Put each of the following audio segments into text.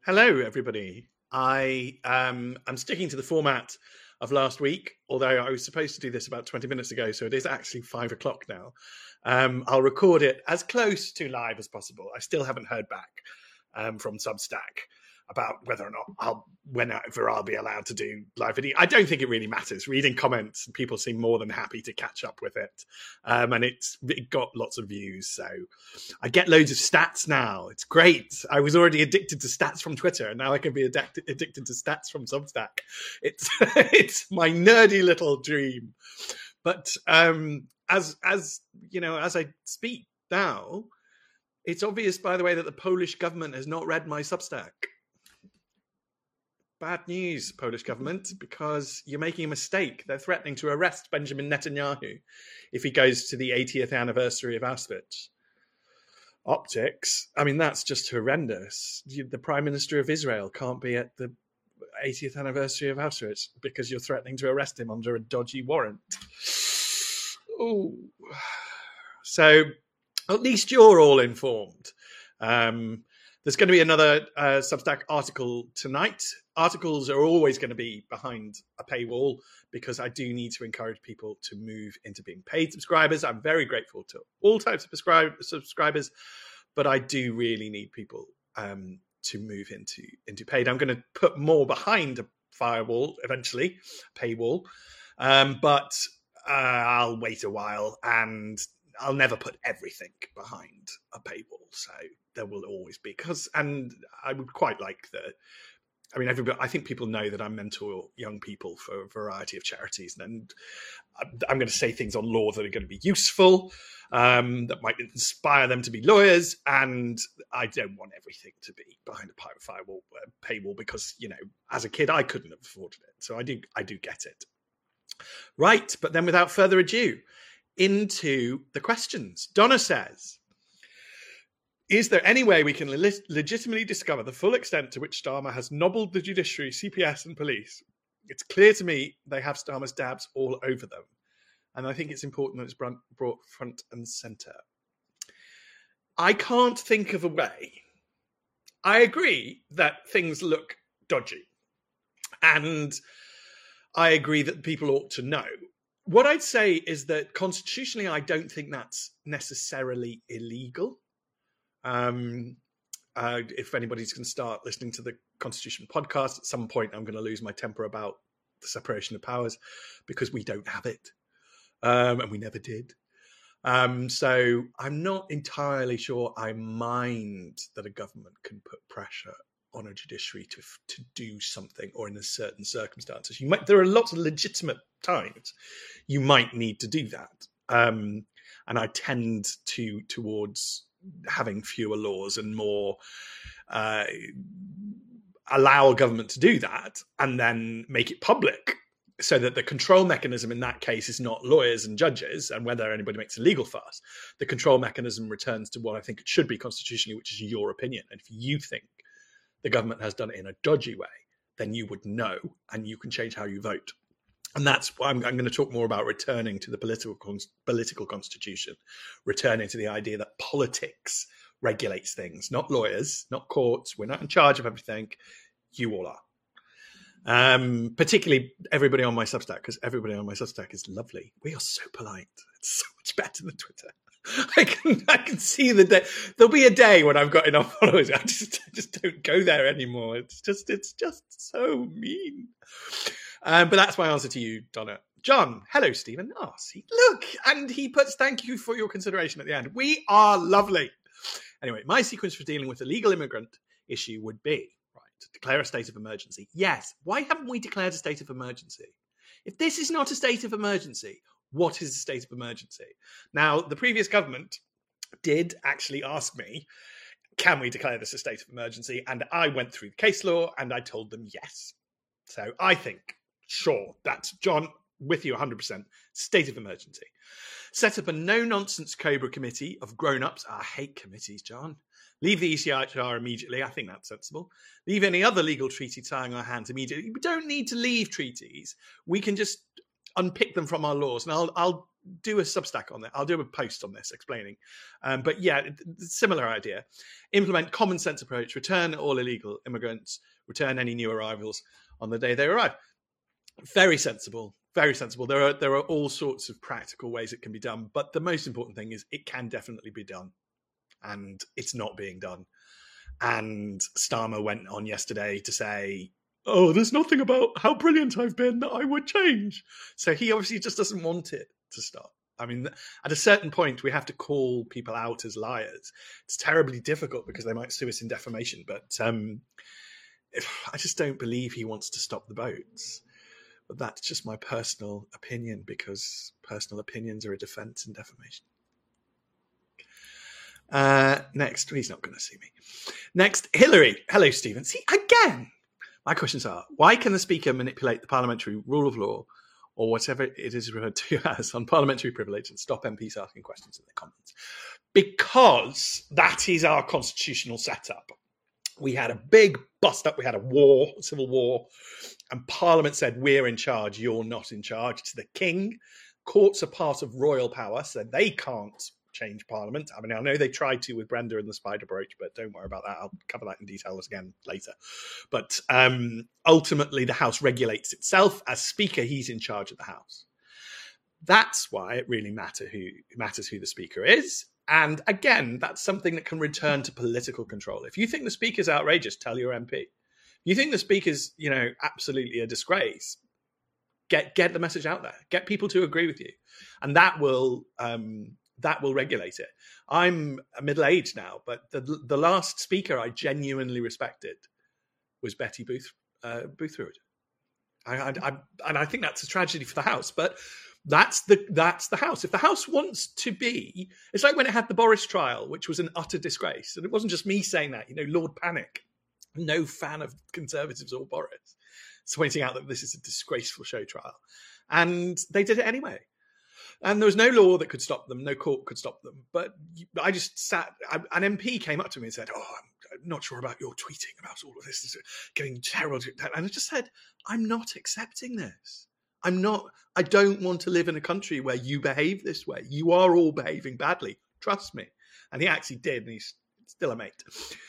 Hello, everybody. I'm sticking to the format of last week, although I was supposed to do this about 20 minutes ago, so it is actually 5 o'clock now. I'll record it as close to live as possible. I still haven't heard back from Substack about whether or not whenever I'll be allowed to do live video. I don't think it really matters. Reading comments, people seem more than happy to catch up with it. And it got lots of views. So I get loads of stats now. It's great. I was already addicted to stats from Twitter, and now I can be addicted to stats from Substack. It's it's my nerdy little dream. But as you know, as I speak now, it's obvious, by the way, that the Polish government has not read my Substack. Bad news, Polish government, because you're making a mistake. They're threatening to arrest Benjamin Netanyahu if he goes to the 80th anniversary of Auschwitz. Optics, I mean, that's just horrendous. The Prime Minister of Israel can't be at the 80th anniversary of Auschwitz because you're threatening to arrest him under a dodgy warrant. Oh, so at least you're all informed. There's going to be another Substack article tonight. Articles are always going to be behind a paywall because I do need to encourage people to move into being paid subscribers. I'm very grateful to all types of subscribers, but I do really need people to move into paid. I'm going to put more behind a firewall eventually, paywall, but I'll wait a while and I'll never put everything behind a paywall. So there will always be, and I would quite like everybody, I think people know that I mentor young people for a variety of charities, and I'm going to say things on law that are going to be useful, that might inspire them to be lawyers, and I don't want everything to be behind a firewall, paywall, because, you know, as a kid, I couldn't have afforded it. So I do get it. Right, but then without further ado, into the questions. Donna says, is there any way we can legitimately discover the full extent to which Starmer has nobbled the judiciary, CPS and police? It's clear to me they have Starmer's dabs all over them. And I think it's important that it's brought front and centre. I can't think of a way. I agree that things look dodgy. And I agree that people ought to know. What I'd say is that constitutionally, I don't think that's necessarily illegal. If anybody's going to start listening to the Constitution podcast, at some point I'm going to lose my temper about the separation of powers because we don't have it, and we never did. So I'm not entirely sure I mind that a government can put pressure on a judiciary to do something, or in a certain circumstances. There are lots of legitimate times you might need to do that, and I tend towards having fewer laws and more allow a government to do that and then make it public, so that the control mechanism in that case is not lawyers and judges and whether anybody makes a legal fuss. The control mechanism returns to what I think it should be constitutionally, which is your opinion. And if you think the government has done it in a dodgy way, then you would know and you can change how you vote. And that's why I'm going to talk more about returning to the political constitution, returning to the idea that politics regulates things, not lawyers, not courts. We're not in charge of everything. You all are. Particularly everybody on my Substack, because everybody on my Substack is lovely. We are so polite. It's so much better than Twitter. I can see the day. There'll be a day when I've got enough followers. I just don't go there anymore. It's just so mean. But that's my answer to you, Donna. John, hello, Stephen. Oh, see, look, and he puts thank you for your consideration at the end. We are lovely. Anyway, my sequence for dealing with the legal immigrant issue would be, right, to declare a state of emergency. Yes, why haven't we declared a state of emergency? If this is not a state of emergency, what is a state of emergency? Now, the previous government did actually ask me, can we declare this a state of emergency? And I went through the case law and I told them yes. So I think, sure, that's John, with you 100%, state of emergency. Set up a no-nonsense Cobra committee of grown-ups. I hate committees, John. Leave the ECHR immediately. I think that's sensible. Leave any other legal treaty tying our hands immediately. We don't need to leave treaties. We can just unpick them from our laws, and I'll do a Substack on it. I'll do a post on this explaining. But yeah, similar idea. Implement common sense approach. Return all illegal immigrants. Return any new arrivals on the day they arrive. Very sensible. Very sensible. There are all sorts of practical ways it can be done, but the most important thing is it can definitely be done, and it's not being done. And Starmer went on yesterday to say, "Oh, there's nothing about how brilliant I've been that I would change." So he obviously just doesn't want it to stop. I mean, at a certain point, we have to call people out as liars. It's terribly difficult because they might sue us in defamation, but I just don't believe he wants to stop the boats. But that's just my personal opinion, because personal opinions are a defense in defamation. Next, he's not going to see me. Next, Hillary. Hello, Stephen. See, again, my questions are, why can the Speaker manipulate the parliamentary rule of law, or whatever it is referred to as, on parliamentary privilege, and stop MPs asking questions in their comments? Because that is our constitutional setup. We had a big bust up. We had a war, civil war, and Parliament said, we're in charge, you're not in charge. To the King. Courts are part of royal power, so they can't change Parliament. I mean, I know they tried to with Brenda and the spider brooch, but don't worry about that. I'll cover that in detail again later. But ultimately, the House regulates itself. As Speaker, he's in charge of the House. That's why it really matters who the Speaker is. And again, that's something that can return to political control. If you think the Speaker's outrageous, tell your MP. If you think the Speaker's, absolutely a disgrace, get the message out there. Get people to agree with you, and that will regulate it. I'm middle-aged now, but the last Speaker I genuinely respected was Betty Boothroyd. And I think that's a tragedy for the House, but that's the House. If the House wants to be, it's like when it had the Boris trial, which was an utter disgrace. And it wasn't just me saying that, Lord Panic, no fan of Conservatives or Boris, pointing out that this is a disgraceful show trial. And they did it anyway. And there was no law that could stop them, no court could stop them. But I just sat, an MP came up to me and said, "Oh, I'm not sure about your tweeting about all of this. It's getting terrible." And I just said, I'm not accepting this. I don't want to live in a country where you behave this way. You are all behaving badly. Trust me. And he actually did, and he's still a mate.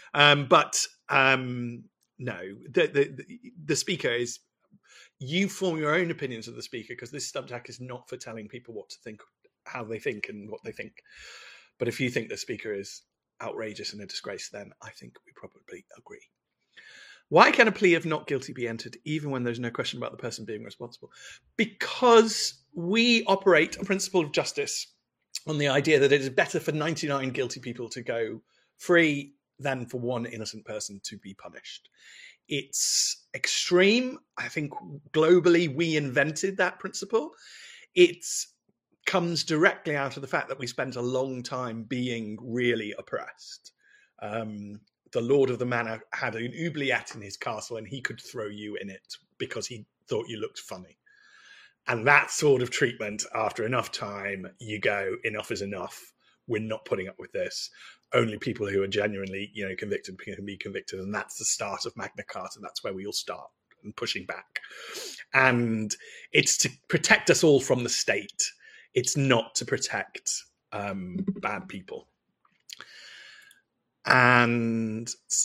No, the Speaker is, you form your own opinions of the Speaker, because this Substack is not for telling people what to think, how they think and what they think. But if you think the Speaker is outrageous and a disgrace, then I think we probably agree. Why can a plea of not guilty be entered even when there's no question about the person being responsible? Because we operate a principle of justice on the idea that it is better for 99 guilty people to go free than for one innocent person to be punished. It's extreme. I think globally we invented that principle. It comes directly out of the fact that we spent a long time being really oppressed. The Lord of the Manor had an oubliette in his castle and he could throw you in it because he thought you looked funny. And that sort of treatment, after enough time, you go, enough is enough. We're not putting up with this. Only people who are genuinely, convicted can be convicted. And that's the start of Magna Carta. That's where we all start and pushing back. And it's to protect us all from the state. It's not to protect bad people. And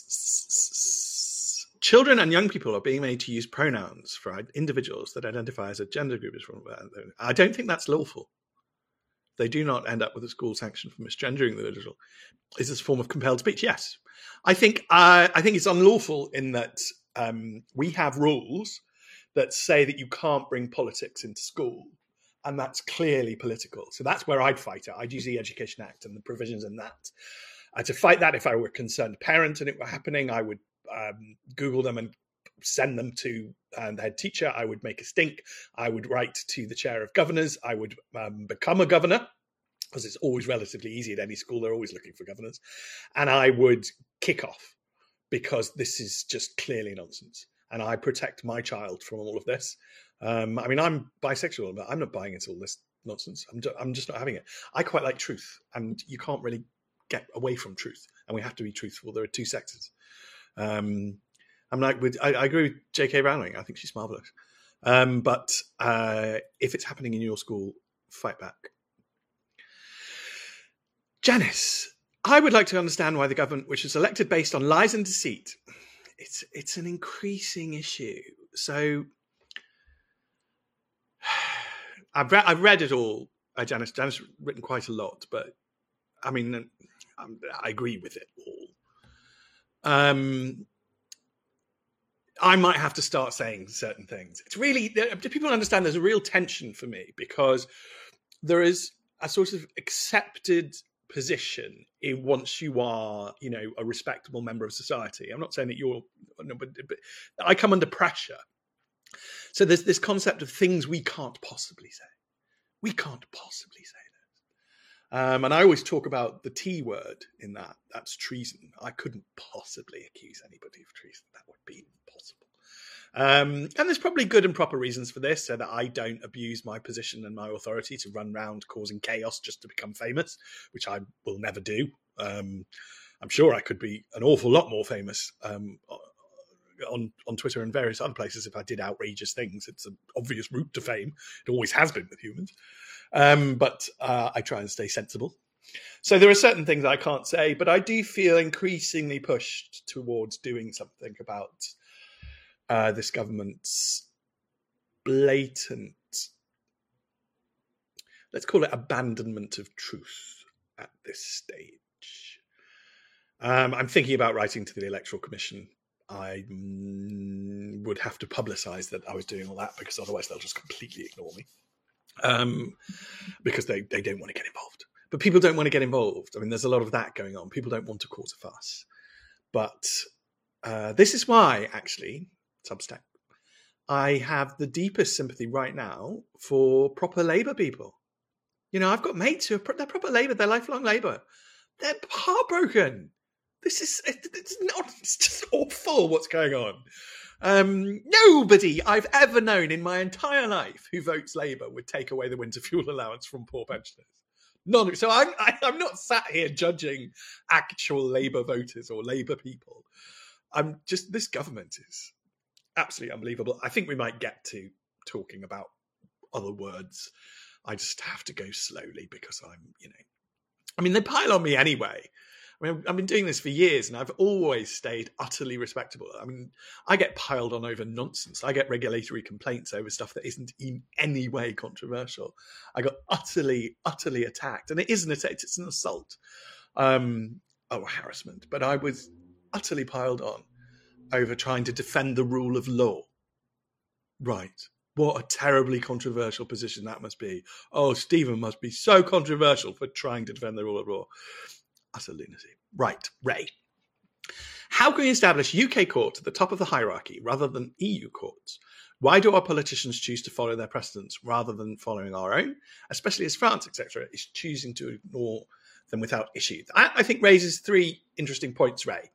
children and young people are being made to use pronouns for individuals that identify as a gender group. I don't think that's lawful. They do not end up with a school sanction for misgendering the individual. Is this a form of compelled speech? Yes. I think it's unlawful in that we have rules that say that you can't bring politics into school, and that's clearly political. So that's where I'd fight it. I'd use the Education Act and the provisions in that. To fight that, if I were a concerned parent and it were happening, I would Google them and send them to the head teacher. I would make a stink. I would write to the chair of governors. I would become a governor, because it's always relatively easy at any school. They're always looking for governors. And I would kick off, because this is just clearly nonsense. And I protect my child from all of this. I'm bisexual, but I'm not buying into all this nonsense. I'm just not having it. I quite like truth, and you can't really get away from truth, and we have to be truthful. There are two sexes. I agree with J.K. Rowling. I think she's marvelous. But if it's happening in your school, fight back. Janice, I would like to understand why the government, which was elected based on lies and deceit, it's an increasing issue. So I've read it all. Janice written quite a lot, but I mean, I agree with it all. I might have to start saying certain things. It's really, do people understand there's a real tension for me, because there is a sort of accepted position in once you are, a respectable member of society. I'm not saying that you're, but I come under pressure. So there's this concept of things we can't possibly say. We can't possibly say that. And I always talk about the T word in that. That's treason. I couldn't possibly accuse anybody of treason. That would be impossible. And there's probably good and proper reasons for this, so that I don't abuse my position and my authority to run around causing chaos just to become famous, which I will never do. I'm sure I could be an awful lot more famous on Twitter and various other places if I did outrageous things. It's an obvious route to fame. It always has been with humans. But I try and stay sensible. So there are certain things I can't say, but I do feel increasingly pushed towards doing something about this government's blatant, let's call it abandonment of truth at this stage. I'm thinking about writing to the Electoral Commission. I would have to publicise that I was doing all that, because otherwise they'll just completely ignore me, because they don't want to get involved. But people don't want to get involved. I mean, there's a lot of that going on. People don't want to cause a fuss. But this is why, actually, Substack, I have the deepest sympathy right now for proper Labour people. I've got mates they're proper Labour, they're lifelong Labour. They're heartbroken. It's just awful what's going on. Nobody I've ever known in my entire life who votes Labour would take away the winter fuel allowance from poor pensioners. None. So I'm not sat here judging actual Labour voters or Labour people. This government is absolutely unbelievable. I think we might get to talking about other words. I just have to go slowly, because they pile on me anyway. I mean, I've been doing this for years and I've always stayed utterly respectable. I mean, I get piled on over nonsense. I get regulatory complaints over stuff that isn't in any way controversial. I got utterly, utterly attacked. And it isn't it's an assault or harassment. But I was utterly piled on over trying to defend the rule of law. Right. What a terribly controversial position that must be. Oh, Stephen must be so controversial for trying to defend the rule of law. Utter lunacy. Right, Ray. How can we establish UK courts at the top of the hierarchy rather than EU courts? Why do our politicians choose to follow their precedents rather than following our own, especially as France, etc., is choosing to ignore them without issue? I think raises three interesting points, Ray.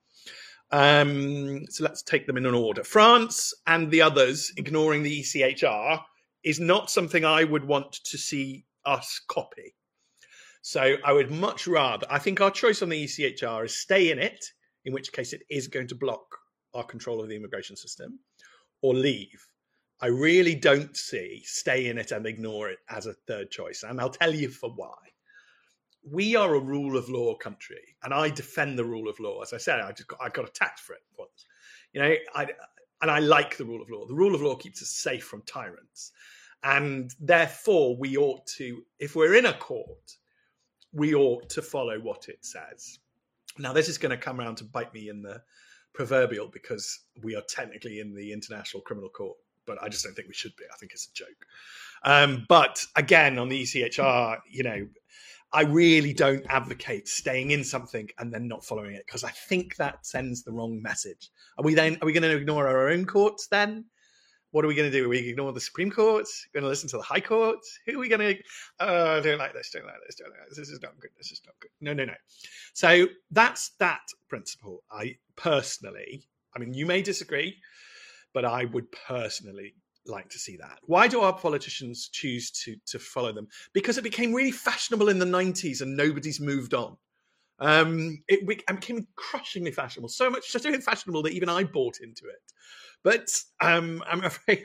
So let's take them in an order. France and the others ignoring the ECHR is not something I would want to see us copy. So I would much rather, I think our choice on the ECHR is stay in it, in which case it is going to block our control of the immigration system, or leave. I really don't see stay in it and ignore it as a third choice. And I'll tell you for why. We are a rule of law country, and I defend the rule of law. As I said, I got attacked for it once. I like the rule of law. The rule of law keeps us safe from tyrants. And therefore, we ought to, if we're in a court, we ought to follow what it says. Now, this is going to come around to bite me in the proverbial, because we are technically in the International Criminal Court, but I just don't think we should be. I think it's a joke. But again, on the ECHR, I really don't advocate staying in something and then not following it, because I think that sends the wrong message. Are we going to ignore our own courts then? What are we going to do? Are we ignore the Supreme Court? Going to listen to the High Court? Who are we going to? Don't like this. Don't like this. Don't like this. This is not good. This is not good. No. So that's that principle. I personally, you may disagree, but I would personally like to see that. Why do our politicians choose to follow them? Because it became really fashionable in the 90s and nobody's moved on. It became crushingly fashionable, so fashionable that even I bought into it. But I'm afraid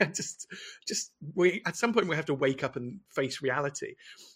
we at some point we have to wake up and face reality.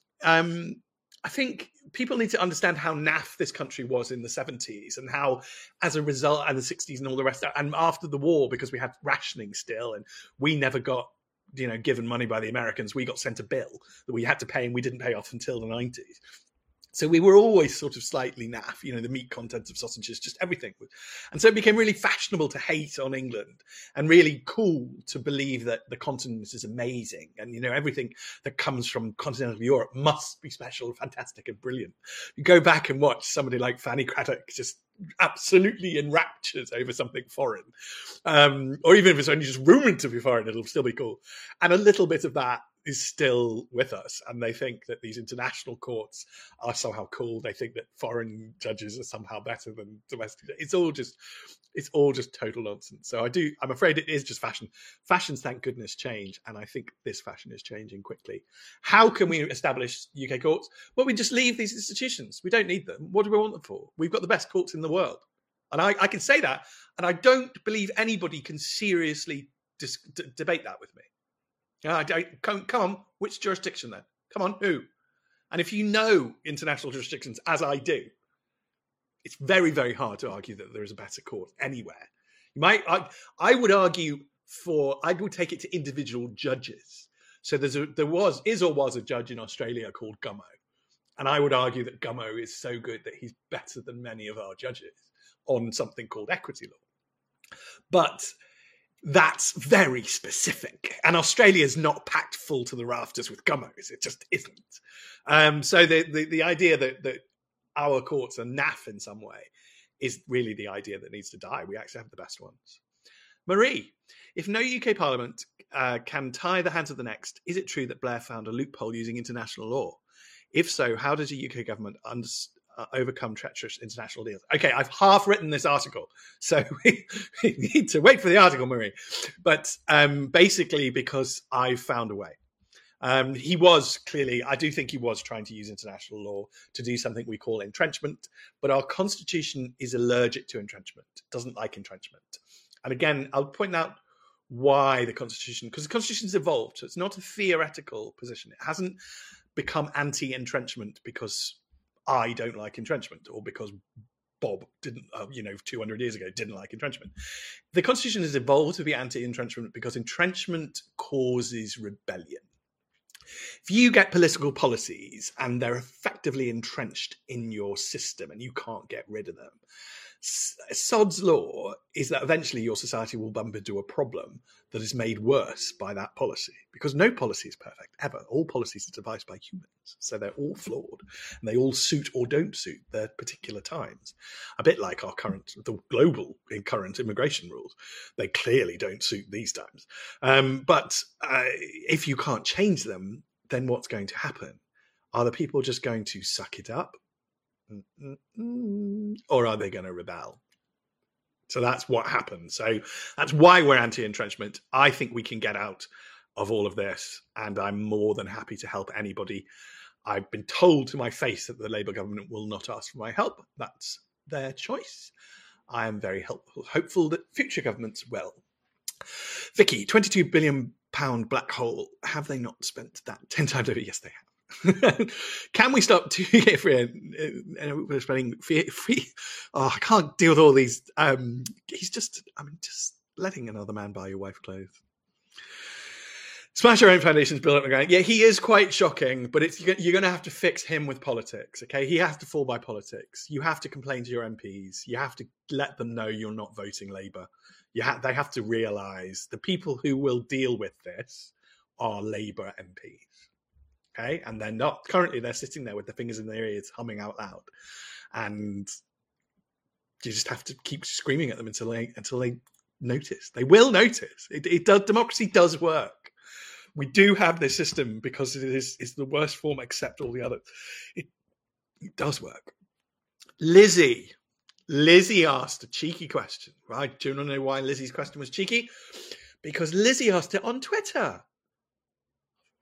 I think people need to understand how naff this country was in the 70s and how, as a result, and the 60s and all the rest, and after the war, because we had rationing still, and we never got, given money by the Americans, we got sent a bill that we had to pay, and we didn't pay off until the 90s. So we were always sort of slightly naff, the meat content of sausages, just everything. And so it became really fashionable to hate on England and really cool to believe that the continent is amazing. And, everything that comes from continental Europe must be special, fantastic and brilliant. You go back and watch somebody like Fanny Craddock just absolutely enraptured over something foreign. Or even if it's only just rumored to be foreign, it'll still be cool. And a little bit of that is still with us, and they think that these international courts are somehow cool. They think that foreign judges are somehow better than domestic. It's all just total nonsense. So I'm afraid it is just fashion. Fashions, thank goodness, change, and I think this fashion is changing quickly. How can we establish UK courts? Well, we just leave these institutions. We don't need them. What do we want them for? We've got the best courts in the world, and I can say that, and I don't believe anybody can seriously debate that with me. Come on, which jurisdiction then? Come on, who? And if you know international jurisdictions, as I do, it's very, very hard to argue that there is a better court anywhere. I would argue I would take it to individual judges. So there was a judge in Australia called Gummo. And I would argue that Gummo is so good that he's better than many of our judges on something called equity law. But that's very specific, and Australia's not packed full to the rafters with gummos. It just isn't. So the idea that our courts are naff in some way is really the idea that needs to die. We actually have the best ones. Marie, if no UK Parliament can tie the hands of the next, is it true that Blair found a loophole using international law? If so, how does the UK government overcome treacherous international deals? Okay, I've half written this article, so we need to wait for the article, Marie. But basically, because I found a way. I do think he was trying to use international law to do something we call entrenchment, but our constitution is allergic to entrenchment, doesn't like entrenchment. And again, I'll point out why because the constitution's evolved. So it's not a theoretical position. It hasn't become anti-entrenchment because I don't like entrenchment, or because Bob didn't, 200 years ago didn't like entrenchment. The constitution has evolved to be anti-entrenchment because entrenchment causes rebellion. If you get political policies and they're effectively entrenched in your system and you can't get rid of them, Sod's law is that eventually your society will bump into a problem that is made worse by that policy, because no policy is perfect, ever. All policies are devised by humans, so they're all flawed, and they all suit or don't suit their particular times. A bit like the global current immigration rules. They clearly don't suit these times. But if you can't change them, then what's going to happen? Are the people just going to suck it up? Or are they going to rebel? So that's what happens. So that's why we're anti-entrenchment. I think we can get out of all of this, and I'm more than happy to help anybody. I've been told to my face that the Labour government will not ask for my help. That's their choice. I am very hopeful that future governments will. Vicky, £22 billion black hole. Have they not spent that 10 times over? Yes, they have. Can we stop 2 free? We're spending free. Oh, I can't deal with all these. He's just letting another man buy your wife clothes. Smash your own foundations, build up the ground. Yeah, he is quite shocking, but you're going to have to fix him with politics. Okay, he has to fall by politics. You have to complain to your MPs. You have to let them know you're not voting Labour. They have to realise the people who will deal with this are Labour MPs. Okay, and they're not currently. They're sitting there with their fingers in their ears, humming out loud, and you just have to keep screaming at them until they notice. They will notice. It does. Democracy does work. We do have this system because it's the worst form except all the others. It does work. Lizzie asked a cheeky question. Right? Do you want to know why Lizzie's question was cheeky? Because Lizzie asked it on Twitter.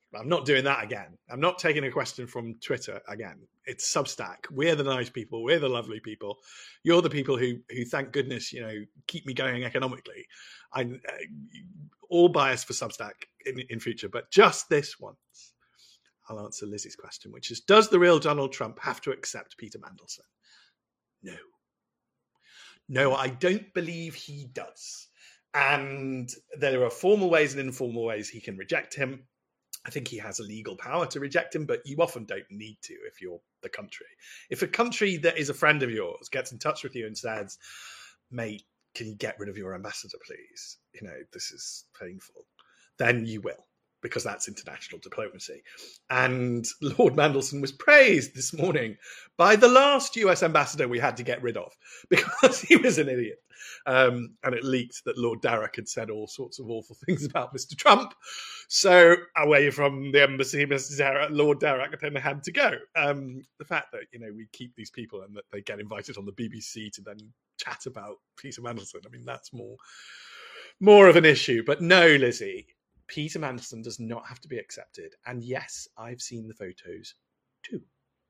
I'm not doing that again. I'm not taking a question from Twitter again. It's Substack. We're the nice people. We're the lovely people. You're the people who thank goodness, keep me going economically. I'm all biased for Substack in future, but just this once, I'll answer Lizzie's question, which is, does the real Donald Trump have to accept Peter Mandelson? No. No, I don't believe he does. And there are formal ways and informal ways he can reject him. I think he has a legal power to reject him, but you often don't need to if you're the country. If a country that is a friend of yours gets in touch with you and says, mate, can you get rid of your ambassador, please? This is painful. Then you will, because that's international diplomacy. And Lord Mandelson was praised this morning by the last US ambassador we had to get rid of because he was an idiot. And it leaked that Lord Darroch had said all sorts of awful things about Mr. Trump. So away from the embassy, Lord Darroch then had to go. The fact that, we keep these people and that they get invited on the BBC to then chat about Peter Mandelson, I mean, that's more of an issue. But no, Lizzie, Peter Mandelson does not have to be accepted. And yes, I've seen the photos too.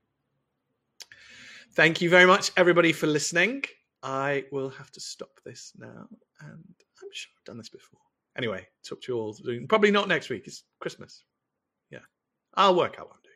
Thank you very much, everybody, for listening. I will have to stop this now. And I'm sure I've done this before. Anyway, talk to you all soon. Probably not next week. It's Christmas. Yeah. I'll work out one day.